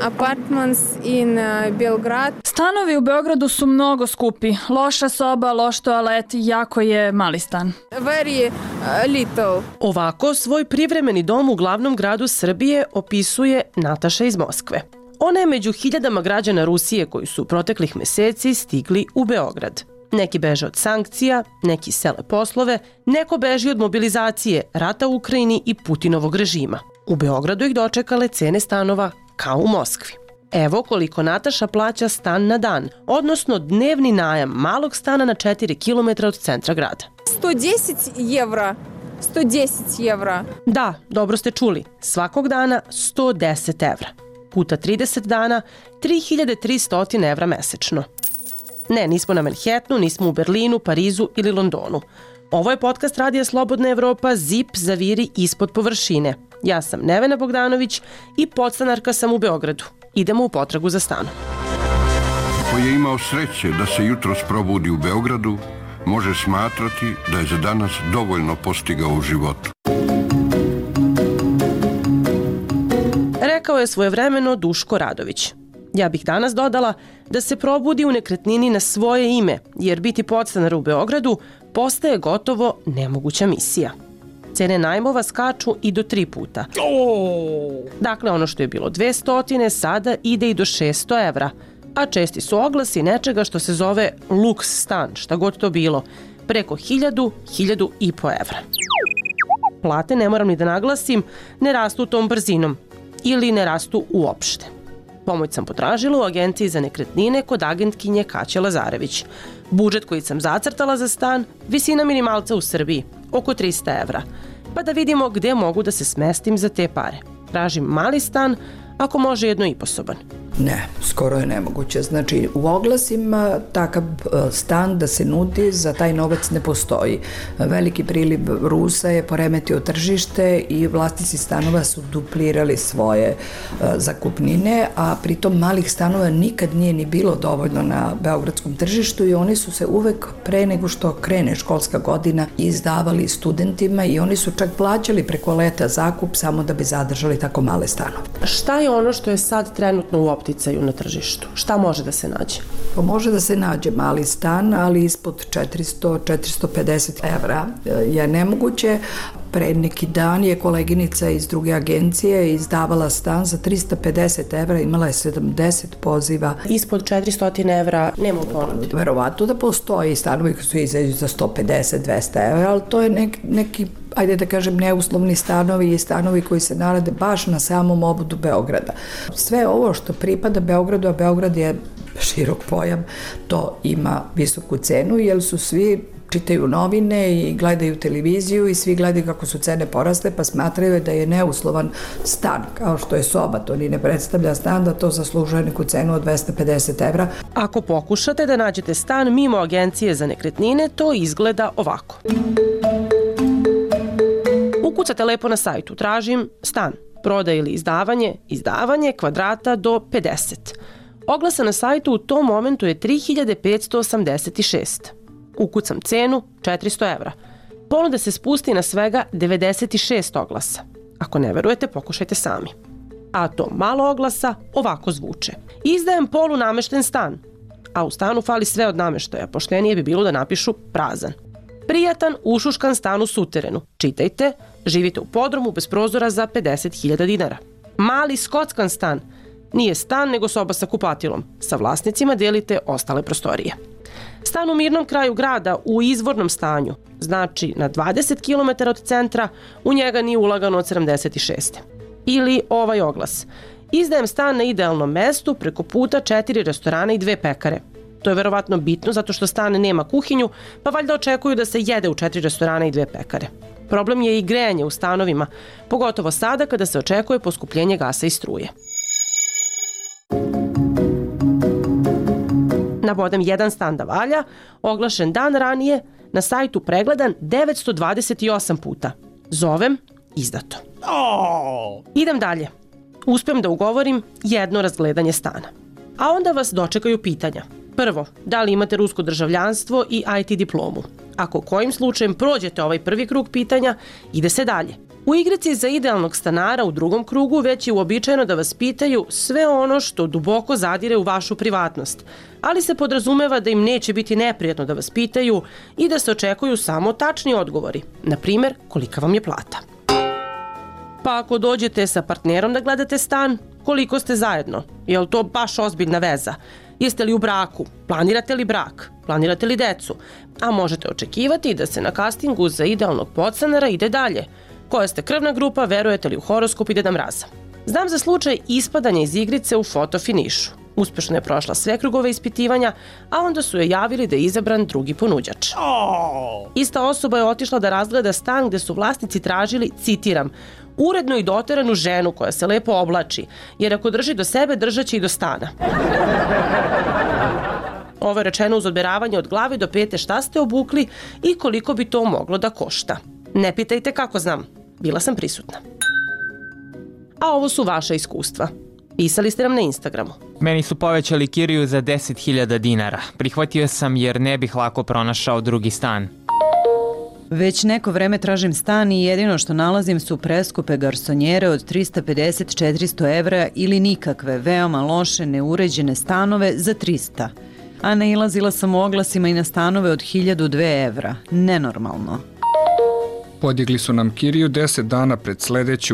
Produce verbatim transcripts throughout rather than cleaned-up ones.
apartments in Belgrad. Stanovi u Beogradu su mnogo skupi. Loša soba, loš toalet, jako je mali stan. Very little. Ovako svoj privremeni dom u glavnom gradu Srbije opisuje Nataša iz Moskve. Ona je među hiljadama građana Rusije koji su proteklih meseci stigli u Beograd. Neki beže od sankcija, neki sele poslove, neko beži od mobilizacije, rata u Ukrajini i Putinovog režima. U Beogradu ih dočekale cene stanova kao u Moskvi. Evo koliko Nataša plaća stan na dan, odnosno dnevni najam malog stana na četiri kilometra od centra grada. sto deset evra. sto deset evra. Da, dobro ste čuli. Svakog dana sto deset evra. Puta trideset dana, tri hiljade tristo evra mesečno. Ne, nismo na Manhattanu, nismo u Berlinu, Parizu ili Londonu. Ovo je podcast Radija Slobodna Evropa, Zip zaviri ispod površine. Ja sam Nevena Bogdanović i podstanarka sam u Beogradu. Idemo u potragu za stanom. Ko je imao sreće da se jutros probudi u Beogradu, može smatrati da je za danas dovoljno postigao u životu. Rekao je svojevremeno Duško Radović. Ja bih danas dodala da se probudi u nekretnini na svoje ime, jer biti podstanar u Beogradu postaje gotovo nemoguća misija. Cene najmova skaču i do tri puta. Dakle, ono što je bilo dvesta sada ide i do šesto evra, a česti su oglasi nečega što se zove luks stan, šta god to bilo, preko hiljadu, hiljadu i po evra. Plate, ne moram ni da naglasim, ne rastu tom brzinom ili ne rastu uopšte. Pomoć sam potražila u agenciji za nekretnine kod agentkinje Kaće Lazarević. Budžet koji sam zacrtala za stan, visina minimalca u Srbiji, oko trista evra. Pa da vidimo gde mogu da se smestim za te pare. Tražim mali stan, ako može jednoiposoban. Ne, skoro je nemoguće. Znači, u oglasima takav stan da se nudi za taj novac ne postoji. Veliki priliv Rusa je poremetio tržište i vlasnici stanova su duplirali svoje zakupnine, a pritom malih stanova nikad nije ni bilo dovoljno na beogradskom tržištu i oni su se uvek pre nego što krene školska godina izdavali studentima i oni su čak plaćali preko leta zakup samo da bi zadržali tako male stanove. Šta je ono što je sad trenutno u opticaju na tržištu? Šta može da se nađe? Pa može da se nađe mali stan, ali ispod četiristo do četiristo pedeset evra je nemoguće. Pre neki dan je koleginica iz druge agencije izdavala stan za trista pedeset evra, imala je sedamdeset poziva. Ispod četiristo evra nema u ponudi. Verovatno da postoji stanovi koji su izađu za sto pedeset do dvesta evra, ali to je nek, neki, ajde da kažem, neuslovni stanovi i stanovi koji se nalaze baš na samom obodu Beograda. Sve ovo što pripada Beogradu, a Beograd je širok pojam, to ima visoku cenu, jer su svi čitaju novine i gledaju televiziju i svi gledaju kako su cene porasle, pa smatraju da je neuslovan stan, kao što je soba, to ni ne predstavlja stan, da to zaslužuje neku cenu od dvesta pedeset evra. Ako pokušate da nađete stan mimo agencije za nekretnine, to izgleda ovako. Ukucate lepo na sajtu, tražim stan, prodaje ili izdavanje, izdavanje kvadrata do pedeset. Oglasa na sajtu u tom momentu je tri hiljade petsto osamdeset šest. Ukucam cenu četiristo evra. Ponuda se spusti na svega devedeset šest oglasa. Ako ne verujete, pokušajte sami. A to malo oglasa ovako zvuče. Izdajem polunamešten stan, a u stanu fali sve od nameštaja, poštenije bi bilo da napišu prazan. Prijatan, ušuškan stan u suterenu. Čitajte, živite u podrumu bez prozora za pedeset hiljada dinara. Mali skockan stan. Nije stan, nego soba sa kupatilom. Sa vlasnicima delite ostale prostorije. Stan u mirnom kraju grada u izvornom stanju, znači na dvadeset kilometara od centra, u njega nije ulagano od sedamdeset šeste. Ili ovaj oglas. Izdajem stan na idealnom mestu preko puta četiri restorana i dve pekare. To je verovatno bitno zato što stan nema kuhinju, pa valjda očekuju da se jede u četiri restorana i dve pekare. Problem je i grejanje u stanovima, pogotovo sada kada se očekuje poskupljenje gasa i struje. Nabodem jedan stan da valja, oglašen dan ranije, na sajtu pregledan devetsto dvadeset osam puta. Zovem, izdato. Oh. Idem dalje. Uspem da ugovorim jedno razgledanje stana. A onda vas dočekaju pitanja. Prvo, da li imate rusko državljanstvo i I T diplomu? Ako kojim slučajem prođete ovaj prvi krug pitanja, ide se dalje. U igrici za idealnog stanara u drugom krugu već je uobičajeno da vas pitaju sve ono što duboko zadire u vašu privatnost, ali se podrazumeva da im neće biti neprijatno da vas pitaju i da se očekuju samo tačni odgovori, na primjer kolika vam je plata. Pa ako dođete sa partnerom da gledate stan, koliko ste zajedno? Je li to baš ozbiljna veza? Jeste li u braku? Planirate li brak? Planirate li decu? A možete očekivati da se na kastingu za idealnog podstanara ide dalje. Koja ste krvna grupa, verujete li u horoskop i Deda Mraza? Znam za slučaj ispadanja iz igrice u fotofinišu. Uspešno je prošla sve krugove ispitivanja, a onda su joj javili da je izabran drugi ponuđač. Ista osoba je otišla da razgleda stan gde su vlasnici tražili, citiram, urednu i doteranu ženu koja se lepo oblači, jer ako drži do sebe, držaće i do stana. Ovo je rečeno uz odmeravanje od glave do pete šta ste obukli i koliko bi to moglo da košta. Ne pitajte kako znam, bila sam prisutna. A ovo su vaša iskustva. Pisali ste nam na Instagramu. Meni su povećali kiriju za deset hiljada dinara. Prihvatio sam jer ne bih lako pronašao drugi stan. Već neko vreme tražim stan i jedino što nalazim su preskupe garsonjere od trista pedeset do četiristo evra ili nikakve, veoma loše, neuređene stanove za trista. A nailazila sam u oglasima i na stanove od hiljadu dve evra. Nenormalno. Podigli su nam kiriju deset dana pred sledeću.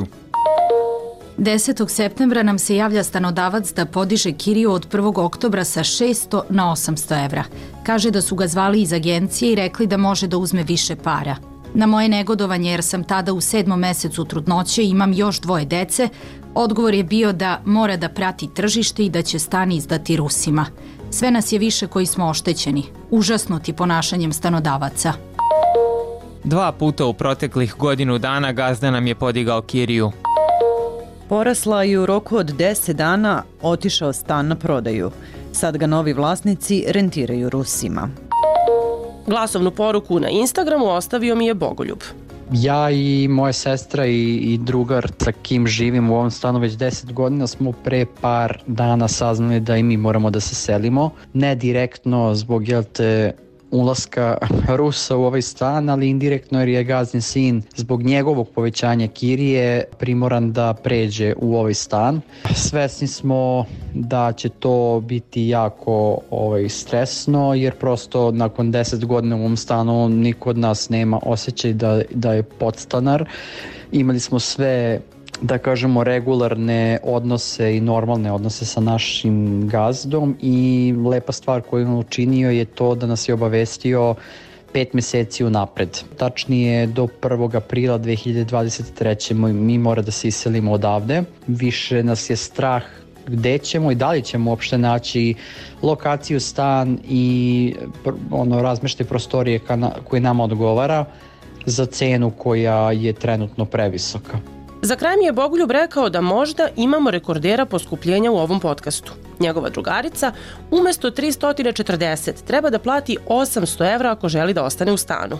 desetog septembra nam se javlja stanodavac da podiže kiriju od prvog oktobra sa šesto na osamsto evra. Kaže da su ga zvali iz agencije i rekli da može da uzme više para. Na moje negodovanje, jer sam tada u sedmom mesecu trudnoće i imam još dvoje dece, odgovor je bio da mora da prati tržište i da će stan izdati Rusima. Sve nas je više koji smo oštećeni, užasnuti ponašanjem stanodavaca. Dva puta u proteklih godinu dana gazda nam je podigao kiriju. Porasla i u roku od deset dana otišao stan na prodaju. Sad ga novi vlasnici rentiraju Rusima. Glasovnu poruku na Instagramu ostavio mi je Bogoljub. Ja i moja sestra i, i drugar sa kim živim u ovom stanu već deset godina smo pre par dana saznali da i mi moramo da se selimo. Ne direktno zbog, jel te, ulaska Rusa u ovaj stan, ali indirektno jer je gazdin sin zbog njegovog povećanja kirije primoran da pređe u ovaj stan. Svesni smo da će to biti jako ovaj, stresno jer prosto nakon deset godina u ovom stanu niko od nas nema osjećaj da, da je podstanar. Imali smo sve, da kažemo, regularne odnose i normalne odnose sa našim gazdom i lepa stvar koju on učinio je to da nas je obavestio pet meseci unapred. Tačnije do prvog aprila dve hiljade dvadeset treće mi mora da se iselimo odavde. Više nas je strah gde ćemo i da li ćemo uopšte naći lokaciju, stan i ono, razmeštaj prostorije koji nama odgovara za cenu koja je trenutno previsoka. Za kraj mi je Bogoljub rekao da možda imamo rekordera poskupljenja u ovom podcastu. Njegova drugarica umesto tristo četrdeset treba da plati osamsto evra ako želi da ostane u stanu.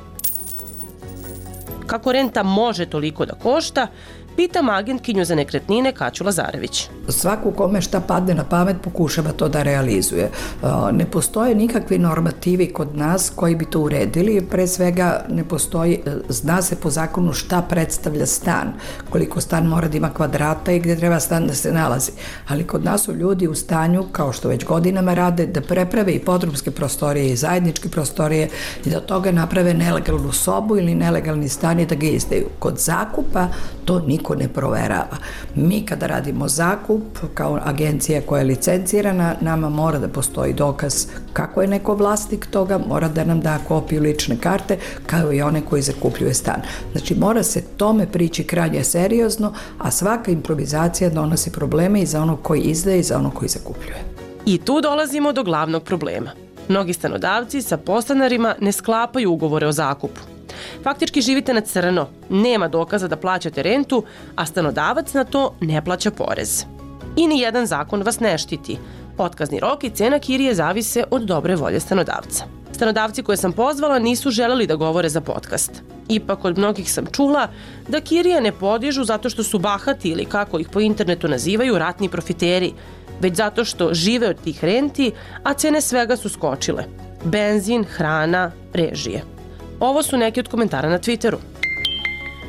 Kako renta može toliko da košta, pitam agentkinju za nekretnine Kaću Lazarević. Svaku kome šta padne na pamet pokušava to da realizuje. Ne postoje nikakvi normativi kod nas koji bi to uredili. Pre svega ne postoji, zna se po zakonu šta predstavlja stan, koliko stan mora da ima kvadrata i gde treba stan da se nalazi. Ali kod nas su ljudi u stanju, kao što već godinama rade, da preprave i podrumske prostorije i zajedničke prostorije i da od toga naprave nelegalnu sobu ili nelegalni stan i da ga izdaju. Kod zakupa to niko ne proverava. Mi kada radimo zakup, kao agencija koja je licencirana, nama mora da postoji dokaz kako je neko vlasnik toga, mora da nam da kopiju lične karte, kao i one koji zakupljuje stan. Znači, mora se tome prići krajnje seriozno, a svaka improvizacija donosi probleme i za onog koji izdaje i za onog koji zakupljuje. I tu dolazimo do glavnog problema. Mnogi stanodavci sa podstanarima ne sklapaju ugovore o zakupu. Faktički živite na crno, nema dokaza da plaćate rentu, a stanodavac na to ne plaća porez. I ni jedan zakon vas ne štiti. Otkazni rok i cena kirije zavise od dobre volje stanodavca. Stanodavci koje sam pozvala nisu želeli da govore za podcast. Ipak od mnogih sam čula da kirije ne podižu zato što su bahati ili, kako ih po internetu nazivaju, ratni profiteri, već zato što žive od tih renti, a cene svega su skočile. Benzin, hrana, režije. Ovo su neki od komentara na Twitteru.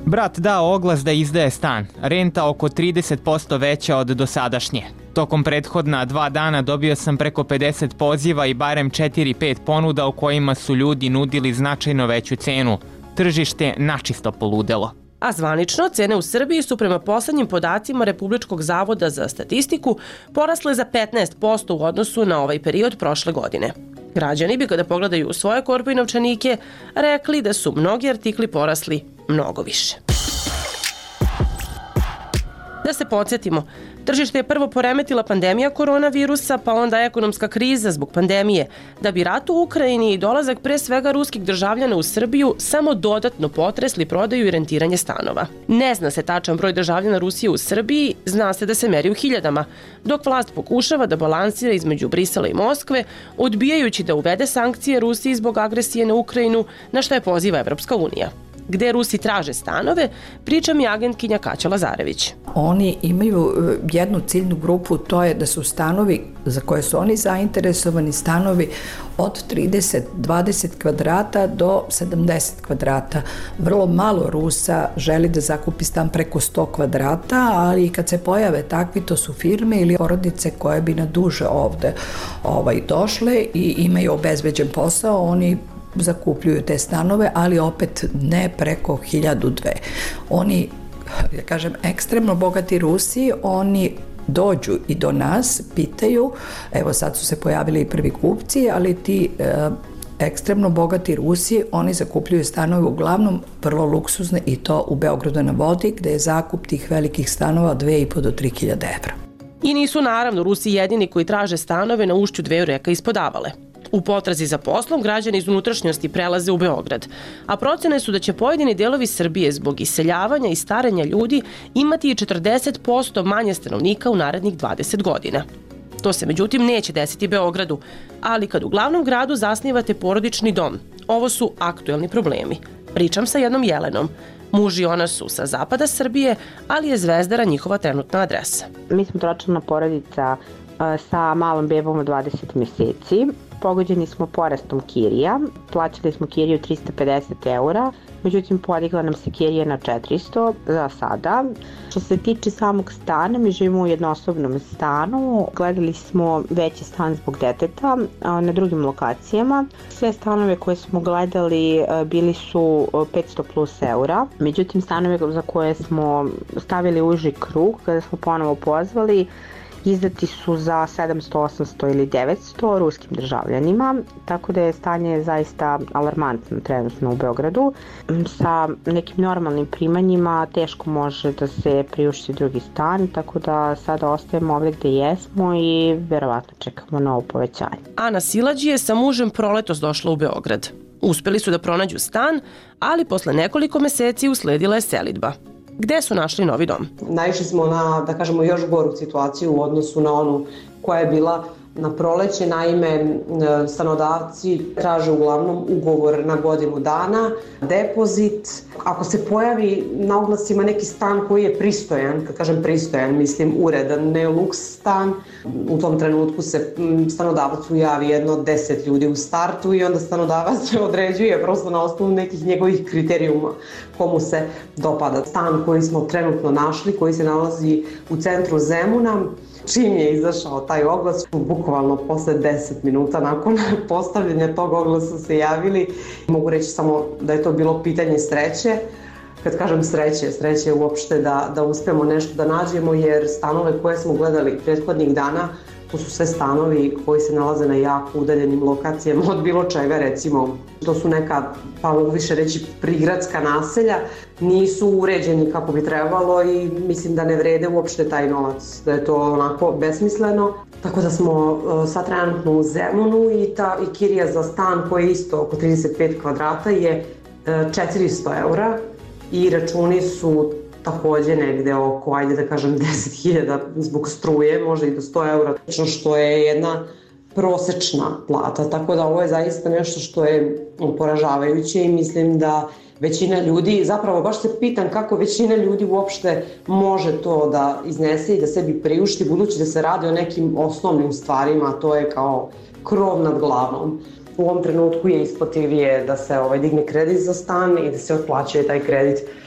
Brat dao oglas da izdaje stan, renta oko trideset posto veća od dosadašnje. Tokom prethodna dva dana dobio sam preko pedeset poziva i barem četiri pet ponuda u kojima su ljudi nudili značajno veću cenu. Tržište načisto poludelo. A zvanično, cene u Srbiji su prema poslednjim podacima Republičkog zavoda za statistiku porasle za petnaest posto u odnosu na ovaj period prošle godine. Građani bi kada pogledaju svoje korpe i novčanike rekli da su mnogi artikli porasli mnogo više. Da se podsjetimo, tržište je prvo poremetila pandemija koronavirusa, pa onda ekonomska kriza zbog pandemije, da bi rat u Ukrajini i dolazak pre svega ruskih državljana u Srbiju samo dodatno potresli prodaju i rentiranje stanova. Ne zna se tačan broj državljana Rusije u Srbiji, zna se da se meri u hiljadama, dok vlast pokušava da balansira između Brisela i Moskve, odbijajući da uvede sankcije Rusiji zbog agresije na Ukrajinu, na što je poziva Evropska unija. Gde Rusi traže stanove, priča mi agentkinja Kaća Lazarević. Oni imaju jednu ciljnu grupu, to je da su stanovi za koje su oni zainteresovani, stanovi od trideset do dvadeset kvadrata do sedamdeset kvadrata. Vrlo malo Rusa želi da zakupi stan preko sto kvadrata, ali kad se pojave takvi, to su firme ili porodice koje bi na duže ovde ovaj, došle i imaju obezbeđen posao, oni zakupljuju te stanove, ali opet ne preko hiljadu dve. Oni, da kažem, ekstremno bogati Rusi, oni dođu i do nas, pitaju, evo sad su se pojavili i prvi kupci, ali ti e, ekstremno bogati Rusi, oni zakupljuju stanove uglavnom vrlo luksuzne i to u Beogradu na vodi, gde je zakup tih velikih stanova dve i po do tri hiljade evra. I nisu naravno Rusi jedini koji traže stanove na ušću dveju reka ispod Avale. U potrazi za poslom građani iz unutrašnjosti prelaze u Beograd, a procene su da će pojedini delovi Srbije zbog iseljavanja i starenja ljudi imati i četrdeset posto manje stanovnika u narednih dvadeset godina. To se međutim neće desiti Beogradu, ali kad u glavnom gradu zasnivate porodični dom, ovo su aktuelni problemi. Pričam sa jednom Jelenom. Muž i ona su sa zapada Srbije, ali je Zvezdara njihova trenutna adresa. Mi smo tročlana porodica sa malom bebom od dvadeset meseci. Pogođeni smo porastom kirija, plaćali smo kiriju trista pedeset eura, međutim podigla nam se kirija na četiristo za sada. Što se tiče samog stana, mi živimo u jednosobnom stanu, gledali smo veći stan zbog deteta na drugim lokacijama. Sve stanove koje smo gledali bili su petsto plus eura, međutim stanove za koje smo stavili uži krug, kada smo ponovo pozvali, izdati su za sedamsto, osamsto ili devetsto ruskim državljanima, tako da je stanje zaista alarmantno trenutno u Beogradu. Sa nekim normalnim primanjima teško može da se priušti drugi stan, tako da sada ostajemo ovdje gde jesmo i verovatno čekamo novo povećanje. Ana Silađi je sa mužem proletos došla u Beograd. Uspeli su da pronađu stan, ali posle nekoliko meseci usledila je selidba. Gde su našli novi dom? Naišli smo na, da kažemo, još goru situaciju u odnosu na onu koja je bila na proleće. Naime, stanodavci traže uglavnom ugovor na godinu dana, depozit. Ako se pojavi na oglasima neki stan koji je pristojan, kad kažem pristojan, mislim uredan, ne luks stan, u tom trenutku se stanodavcu javi jedno deset ljudi u startu i onda stanodavac određuje prosto na osnovu nekih njegovih kriterijuma komu se dopada. Stan koji smo trenutno našli, koji se nalazi u centru Zemuna, čim je izašao taj oglas, bukvalno posle deset minuta nakon postavljanja tog oglasa se javili. Mogu reći samo da je to bilo pitanje sreće. Kad kažem sreće, sreće je uopšte da, da uspemo nešto da nađemo, jer stanove koje smo gledali prethodnih dana, to su sve stanovi koji se nalaze na jako udaljenim lokacijama od bilo čega, recimo. To su neka, pa mogu više reći, prigradska naselja, nisu uređeni kako bi trebalo i mislim da ne vrede uopšte taj novac, da je to onako besmisleno. Tako da smo uh, sad trenutno u Zemunu i ta i kirija za stan koji je isto oko trideset pet kvadrata je uh, četiristo eura i računi su takođe negde oko, ajde da kažem, deset hiljada zbog struje, može i do sto eura, što je jedna prosečna plata, tako da ovo je zaista nešto što je poražavajuće i mislim da većina ljudi, zapravo baš se pitam kako većina ljudi uopšte može to da iznese i da sebi priušti, budući da se radi o nekim osnovnim stvarima, a to je kao krov nad glavom. U ovom trenutku je isplativije da se ovaj, digne kredit za stan i da se otplaćuje taj kredit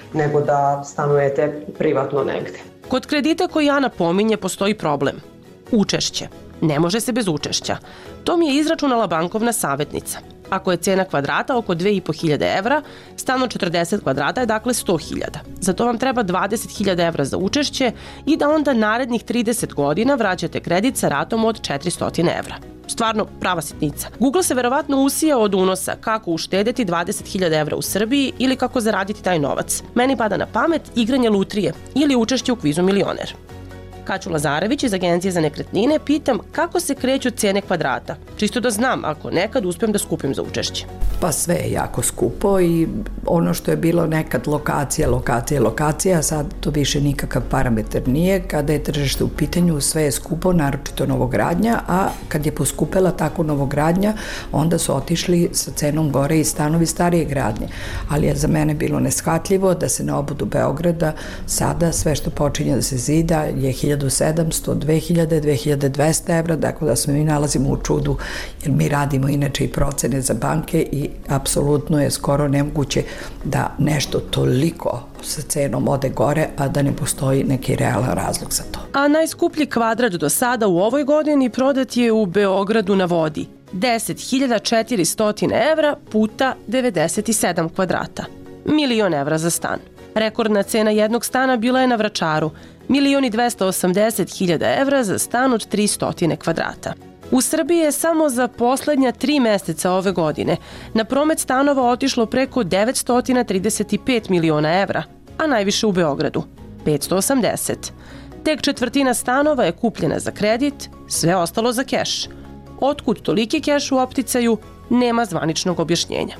nego da stanujete privatno negde. Kod kredita koji Ana pominje postoji problem. Učešće. Ne može se bez učešća. To mi je izračunala bankovna savjetnica. Ako je cena kvadrata oko dve i po hiljade evra, stan od četrdeset kvadrata je dakle sto hiljada. Za to vam treba dvadeset hiljada evra za učešće i da onda narednih trideset godina vraćate kredit sa ratom od četiristo evra. Stvarno prava sitnica. Google se verovatno usija od unosa kako uštedeti dvadeset hiljada evra u Srbiji ili kako zaraditi taj novac. Meni pada na pamet igranje lutrije ili učešće u kvizu Milioner. Kaću Lazarević iz Agencije za nekretnine pitam kako se kreću cene kvadrata, čisto da znam ako nekad uspem da skupim za učešće. Pa sve je jako skupo i ono što je bilo nekad lokacija, lokacija, lokacija, sad to više nikakav parametar nije. Kada je tržište u pitanju, sve je skupo, naročito novogradnja, a kad je poskupela tako novogradnja, onda su otišli sa cenom gore i stanovi starije gradnje. Ali je za mene bilo neshvatljivo da se na obodu Beograda sada sve što počinje da se zida je hiljadu sedamsto, dve hiljade, dve hiljade dvesta evra, dakle da se mi nalazimo u čudu jer mi radimo inače i procene za banke i apsolutno je skoro nemoguće da nešto toliko sa cenom ode gore, a da ne postoji neki realan razlog za to. A najskuplji kvadrat do sada u ovoj godini prodat je u Beogradu na vodi. deset hiljada četiristo evra puta devedeset sedam kvadrata. Milion evra za stan. Rekordna cena jednog stana bila je na Vračaru. Milion i dvesta osamdeset hiljada evra za stan od tristo kvadrata. U Srbiji je samo za poslednja tri meseca ove godine na promet stanova otišlo preko devetsto trideset pet miliona evra, a najviše u Beogradu, petsto osamdeset. Tek četvrtina stanova je kupljena za kredit, sve ostalo za keš. Otkud toliki keš u opticaju, nema zvaničnog objašnjenja.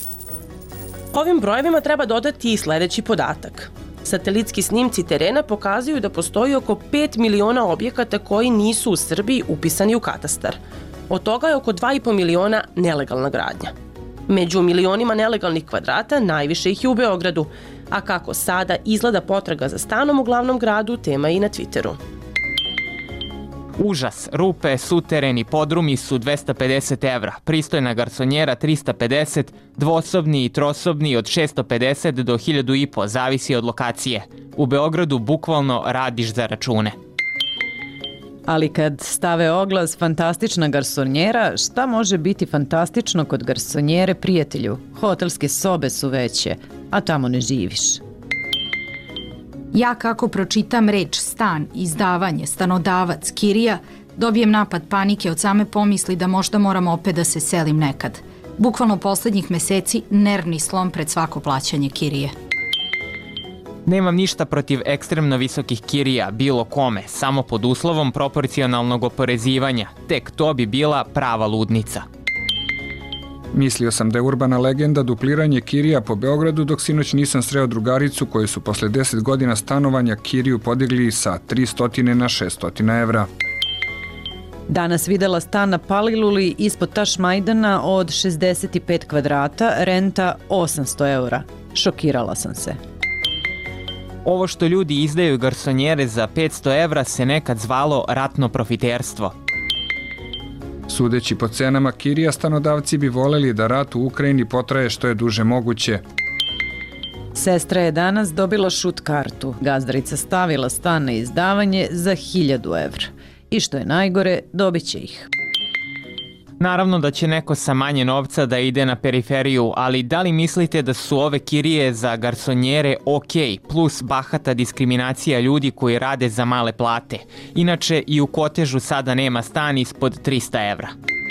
Ovim brojevima treba dodati i sledeći podatak. Satelitski snimci terena pokazuju da postoji oko pet miliona objekata koji nisu u Srbiji upisani u katastar. Od toga je oko dva i po miliona nelegalna gradnja. Među milionima nelegalnih kvadrata najviše ih je u Beogradu, a kako sada izgleda potraga za stanom u glavnom gradu, tema je i na Twitteru. Užas, rupe, suteren i podrumi su dvesta pedeset evra, pristojna garsonjera trista pedeset, dvosobni i trosobni od šesto pedeset do hiljadu i po, zavisi od lokacije. U Beogradu bukvalno radiš za račune. Ali kad stave oglas fantastična garsonjera, šta može biti fantastično kod garsonjere prijatelju? Hotelske sobe su veće, a tamo ne živiš. Ja kako pročitam reč stan, izdavanje, stanodavac, kirija, dobijem napad panike od same pomisli da možda moram opet da se selim nekad. Bukvalno poslednjih meseci nervni slom pred svako plaćanje kirije. Nemam ništa protiv ekstremno visokih kirija, bilo kome, samo pod uslovom proporcionalnog oporezivanja. Tek to bi bila prava ludnica. Mislio sam da je urbana legenda dupliranje kirija po Beogradu, dok sinoć nisam sreo drugaricu koji su posle deset godina stanovanja kiriju podigli sa tristo na šesto evra. Danas videla stan na Paliluli ispod Tašmajdana od šezdeset pet kvadrata, renta osamsto eura. Šokirala sam se. Ovo što ljudi izdaju garsonjere za petsto evra se nekad zvalo ratno profiterstvo. Sudeći po cenama kirija, stanodavci bi voleli da rat u Ukrajini potraje što je duže moguće. Sestra je danas dobila šut kartu. Gazdarica stavila stan na izdavanje za hiljadu evra. I što je najgore, dobit će ih. Naravno da će neko sa manje novca da ide na periferiju, ali da li mislite da su ove kirije za garsonjere ok, plus bahata diskriminacija ljudi koji rade za male plate? Inače, i u Kotežu sada nema stan ispod trista evra.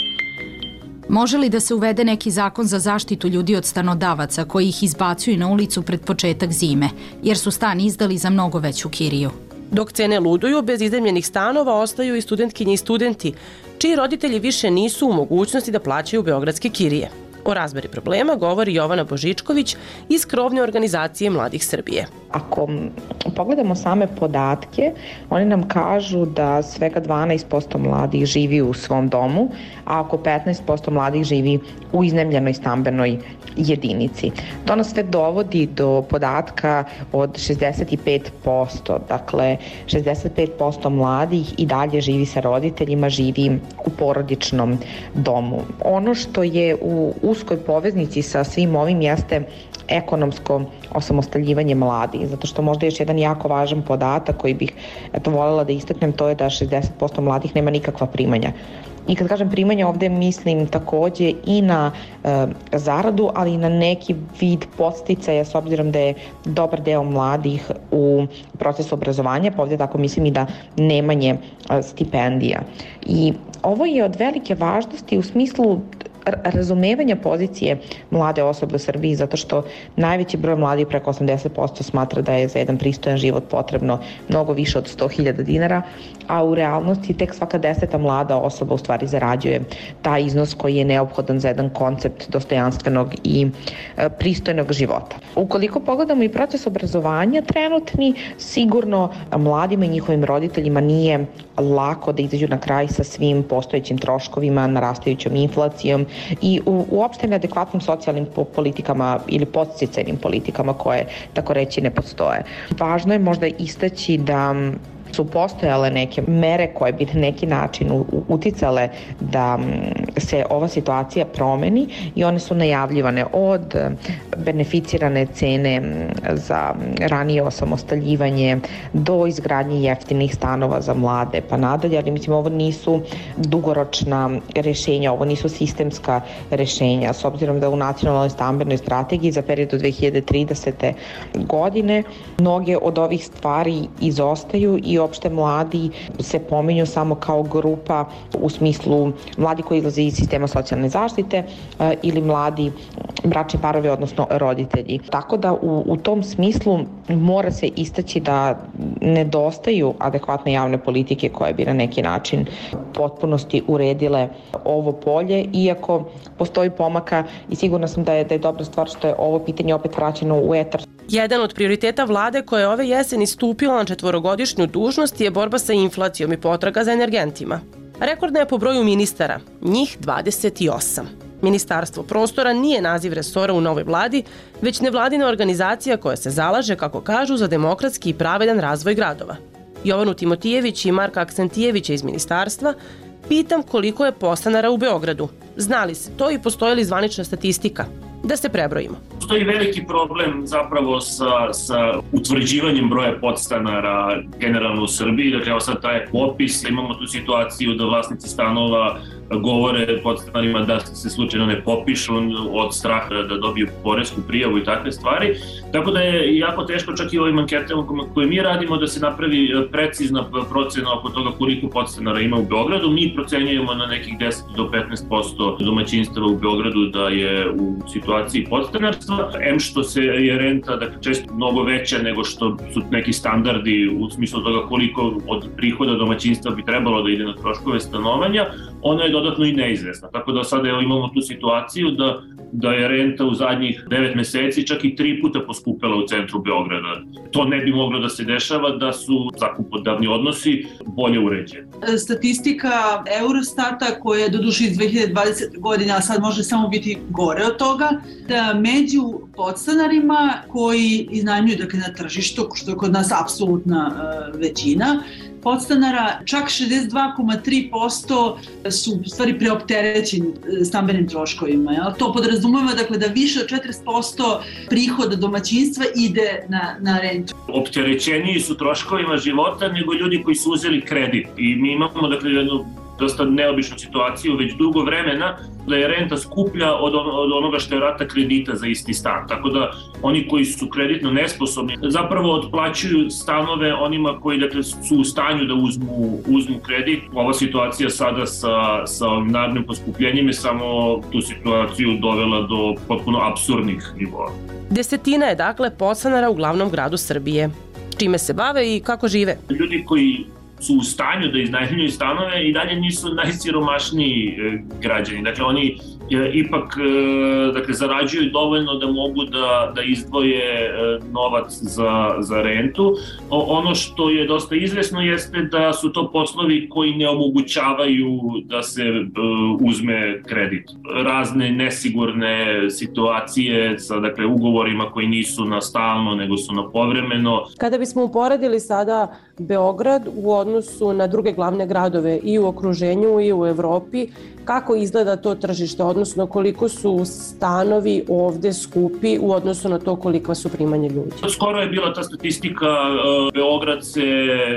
Može li da se uvede neki zakon za zaštitu ljudi od stanodavaca koji ih izbacuju na ulicu pred početak zime, jer su stan izdali za mnogo veću kiriju? Dok cene luduju, bez iznajmljenih stanova ostaju i studentkinje i studenti, čiji roditelji više nisu u mogućnosti da plaćaju beogradske kirije. O razmeri problema govori Jovana Božičković iz krovne organizacije Mladih Srbije. Ako pogledamo same podatke, oni nam kažu da svega dvanaest posto mladih živi u svom domu, a oko petnaest posto mladih živi u iznajmljenoj stambenoj jedinici. To nas sve dovodi do podatka od šezdeset pet posto. Dakle, šezdeset pet posto mladih i dalje živi sa roditeljima, živi u porodičnom domu. Ono što je u uskoj poveznici sa svim ovim jeste ekonomsko osamostaljivanje mladih, zato što možda još jedan jako važan podatak koji bih eto voljela da istaknem, to je da šezdeset posto mladih nema nikakva primanja. I kad kažem primanja, ovde mislim takođe i na e, zaradu, ali i na neki vid podsticaja, s obzirom da je dobar deo mladih u procesu obrazovanja, pa ovde tako mislim i da nemanje e, stipendija. I ovo je od velike važnosti u smislu razumevanja pozicije mlade osobe u Srbiji, zato što najveći broj mladih, preko osamdeset posto, smatra da je za jedan pristojan život potrebno mnogo više od sto hiljada dinara, a u realnosti tek svaka deseta mlada osoba u stvari zarađuje taj iznos koji je neophodan za jedan koncept dostojanstvenog i pristojnog života. Ukoliko pogledamo i proces obrazovanja trenutni, sigurno mladima i njihovim roditeljima nije lako da izađu na kraj sa svim postojećim troškovima, narastajućom inflacijom i u, uopšte neadekvatnim socijalnim politikama ili podsticajnim politikama koje, tako reći, ne postoje. Važno je možda istaći da su postojale neke mere koje bi na neki način uticale da se ova situacija promeni i one su najavljivane od beneficirane cene za ranije osamostaljivanje do izgradnje jeftinih stanova za mlade pa nadalje, ali mislim ovo nisu dugoročna rešenja, ovo nisu sistemska rešenja, s obzirom da u nacionalnoj stambenoj strategiji za period do dve hiljade tridesete. godine mnoge od ovih stvari izostaju i opšte mladi se pominju samo kao grupa u smislu mladi koji izlaze iz sistema socijalne zaštite ili mladi bračni parovi, odnosno roditelji. Tako da u, u tom smislu mora se istaći da nedostaju adekvatne javne politike koje bi na neki način potpunosti uredile ovo polje, iako postoji pomaka i sigurna sam da je, da je dobra stvar što je ovo pitanje opet vraćeno u etar. Jedan od prioriteta vlade koja je ove jeseni stupila na četvorogodišnju dužnost je borba sa inflacijom i potraga za energentima. Rekordna je po broju ministara, njih dvadeset osam. Ministarstvo prostora nije naziv resora u novoj vladi, već nevladina organizacija koja se zalaže, kako kažu, za demokratski i pravedan razvoj gradova. Jovanu Timotijević i Marka Aksentijevića iz ministarstva pitam koliko je podstanara u Beogradu. Zna li se to i postoji li zvanična statistika? Da se prebrojimo. Postoji veliki problem zapravo sa, sa utvrđivanjem broja podstanara generalno u Srbiji. Dakle, evo sad taj popis, imamo tu situaciju da vlasnici stanova govore podstanarima da se slučajno ne popišu od straha da dobiju poresku prijavu i takve stvari. Tako da je jako teško čak i ovim anketama koje mi radimo da se napravi precizna procena oko toga koliko podstanara ima u Beogradu. Mi procenjujemo na nekih deset do petnaest posto domaćinstava u Beogradu da je u situaciji podstanarstva. Em što se je renta dakle, često mnogo veća nego što su neki standardi u smislu toga koliko od prihoda domaćinstva bi trebalo da ide na troškove stanovanja, ona je dodatno i neizvesna. Tako da sada evo, imamo tu situaciju da, da je renta u zadnjih devet meseci čak i tri puta poskupela u centru Beograda. To ne bi moglo da se dešava da su zakupodavni odnosi bolje uređeni. Statistika Eurostata koja je doduše iz dve hiljade dvadesete. godine, a sad može samo biti gore od toga, da među podstanarima koji iznajmljuju dakle, na tržištu, što je kod nas apsolutna uh, većina, podstanara, čak šezdeset dva zarez tri posto su u stvari preopterećeni stambenim troškovima. Jel? To podrazumeva dakle, da više od četrdeset posto prihoda domaćinstva ide na, na rentu. Opterećeniji su troškovima života nego ljudi koji su uzeli kredit. I mi imamo dakle, jednu dosta neobičnu situaciju već dugo vremena da je renta skuplja od, on, od onoga što je rata kredita za isti stan. Tako da oni koji su kreditno nesposobni zapravo otplaćuju stanove onima koji dakle, su u stanju da uzmu, uzmu kredit. Ova situacija sada sa, sa ovim narednim poskupljenjem je samo tu situaciju dovela do potpuno apsurdnih nivoa. Desetina je dakle podstanara u glavnom gradu Srbije. Čime se bave i kako žive? Ljudi koji su u stanju da iznajmljuju stanove i dalje nisu najsiromašniji građani. Dakle, oni ipak dakle, zarađuju dovoljno da mogu da, da izdvoje novac za, za rentu. O, ono što je dosta izvesno jeste da su to poslovi koji ne omogućavaju da se uh, uzme kredit. Razne nesigurne situacije sa dakle, ugovorima koji nisu na stalno nego su na povremeno. Kada bismo uporedili sada Beograd u odnosu na druge glavne gradove i u okruženju i u Evropi, kako izgleda to tržište, odnosno koliko su stanovi ovde skupi u odnosu na to koliko su primanja ljudi? Skoro je bila ta statistika, Beograd se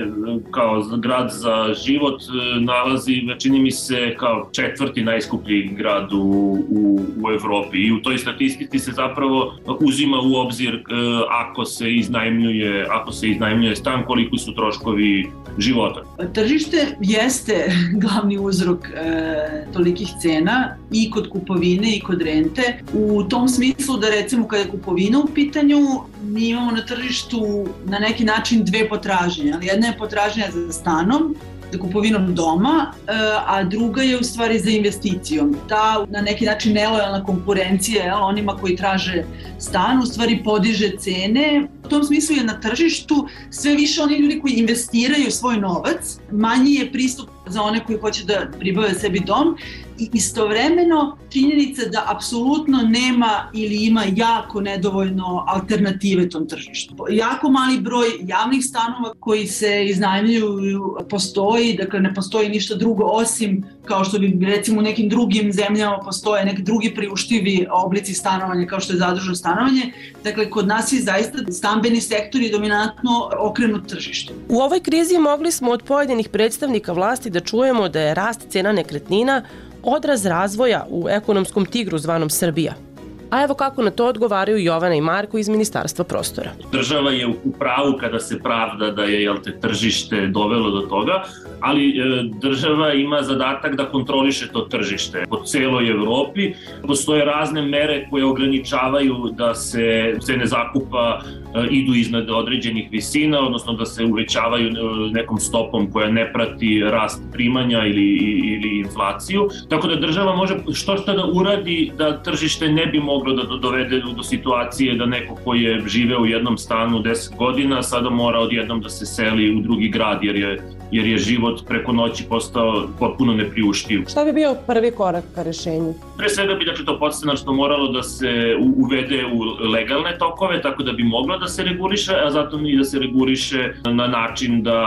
kao grad za život nalazi, čini mi se, kao četvrti najskuplji grad u, u, u Evropi i u toj statistici se zapravo uzima u obzir ako se iznajmljuje, ako se iznajmljuje stan, koliko su troškovi života. Tržište jeste glavni uzrok e, tolikih cena i kod kupovine i kod rente. U tom smislu da recimo kada je kupovina u pitanju, mi imamo na tržištu na neki način dve potražnje, ali jedna je potražnja za stanom, za kupovinom doma, a druga je u stvari za investicijom. Ta na neki način nelojalna konkurencija onima koji traže stan u stvari podiže cene. U tom smislu je na tržištu sve više oni ljudi koji investiraju svoj novac, manji je pristup za one koji hoće da pribave sebi dom i istovremeno činjenica da apsolutno nema ili ima jako nedovoljno alternative tom tržištu. Jako mali broj javnih stanova koji se iznajmljuju postoji, dakle ne postoji ništa drugo osim kao što bi recimo u nekim drugim zemljama postoje neki drugi priuštivi oblici stanovanja kao što je zadružno stanovanje. Dakle, kod nas je zaista stambeni sektor i dominantno okrenut tržištu. U ovoj krizi mogli smo od pojedinih predstavnika vlasti da čujemo da je rast cena nekretnina odraz razvoja u ekonomskom tigru zvanom Srbija. A evo kako na to odgovaraju Jovana i Marko iz Ministarstva prostora. Država je u pravu kada se pravda da je jel te, tržište dovelo do toga, ali e, država ima zadatak da kontroliše to tržište. Po celoj Evropi postoje razne mere koje ograničavaju da se cene zakupa e, idu iznad određenih visina, odnosno da se uvećavaju nekom stopom koja ne prati rast primanja ili, ili inflaciju. Tako da država može što šta da uradi da tržište ne bi moglo da dovede do situacije da neko koji je živeo u jednom stanu deset godina sada mora odjednom da se seli u drugi grad jer je, jer je život preko noći postao potpuno nepriuštiv. Šta bi bio prvi korak ka rešenju? Pre svega bi dakle, to podstanarstvo moralo da se uvede u legalne tokove, tako da bi moglo da se reguliše, a zatim i da se reguliše na način da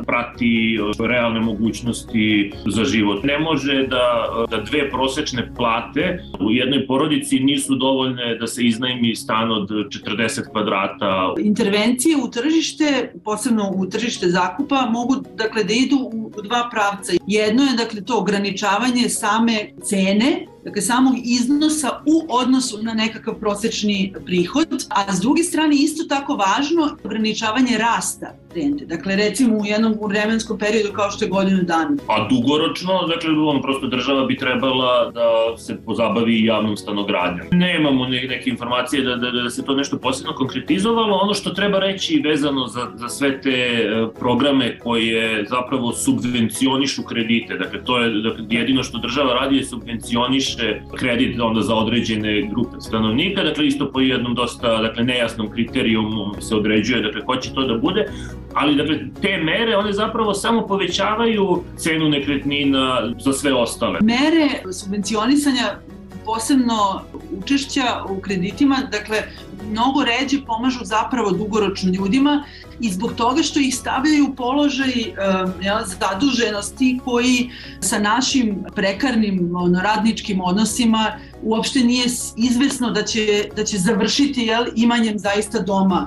prati realne mogućnosti za život. Ne može da, da dve prosečne plate u jednoj porodici nisu dovoljne da se iznajmi stan od četrdeset kvadrata. Intervencije u tržište, posebno u tržište zakupa, mogu dakle, da idu u dva pravca. Jedno je dakle, to ograničavanje same cene, dakle samog iznosa u odnosu na nekakav prosečni prihod, a s druge strane isto tako važno ograničavanje rasta rente. Dakle, recimo u jednom vremenskom periodu kao što je godinu dana. A dugoročno, dakle, on prosto država bi trebala da se pozabavi javnom stanogradnjom. Nemamo neke informacije da, da, da se to nešto posebno konkretizovalo. Ono što treba reći vezano za, za sve te programe koje zapravo subvencionišu kredite, dakle, to je dakle, jedino što država radi je subvencioniše kredit onda za određene grupe stanovnika, dakle, isto po jednom dosta dakle, nejasnom kriterijumu se određuje, dakle, ko će to da bude. Ali dakle, te mere, one zapravo samo povećavaju cenu nekretnina za sve ostale. Mere subvencionisanja, posebno učešća u kreditima, dakle, mnogo ređe pomažu zapravo dugoročno ljudima i zbog toga što ih stavljaju u položaj ja, zaduženosti koji sa našim prekarnim ono, radničkim odnosima uopšte nije izvesno da će, da će završiti jel, imanjem zaista doma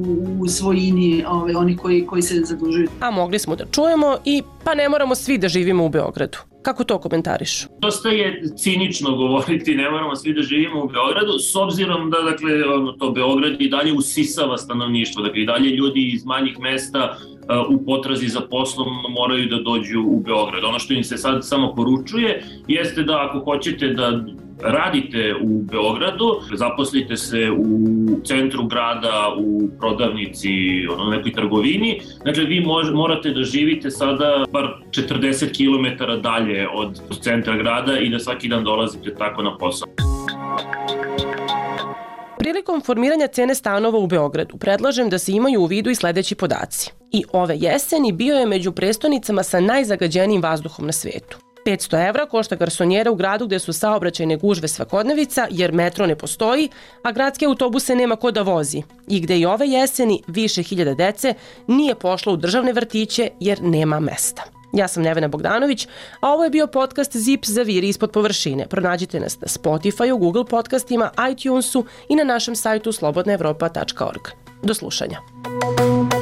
u svojini ove, oni koji, koji se zadužuju. A mogli smo da čujemo i pa ne moramo svi da živimo u Beogradu. Kako to komentariš? Dosta je cinično govoriti, ne moramo svi da živimo u Beogradu, s obzirom da dakle, ono, to Beograd i dalje usisava stanovništvo, dakle i dalje ljudi iz manjih mesta uh, u potrazi za poslom moraju da dođu u Beograd. Ono što im se sad samo poručuje jeste da ako hoćete da radite u Beogradu, zaposlite se u centru grada, u prodavnici, ono, nekoj trgovini. Dakle, vi mož, morate da živite sada bar četrdeset kilometara dalje od centra grada i da svaki dan dolazite tako na posao. Prilikom formiranja cene stanova u Beogradu predlažem da se imaju u vidu i sledeći podaci. I ove jeseni bio je među prestonicama sa najzagađenijim vazduhom na svetu. petsto evra košta garsonjera u gradu gde su saobraćajne gužve svakodnevica jer metro ne postoji, a gradske autobuse nema ko da vozi. I gde i ove jeseni više hiljada dece nije pošlo u državne vrtiće jer nema mesta. Ja sam Nevena Bogdanović, a ovo je bio podcast Zip zaviri ispod površine. Pronađite nas na Spotify, Google podcastima, iTunesu i na našem sajtu slobodna evropa tačka org. Do slušanja.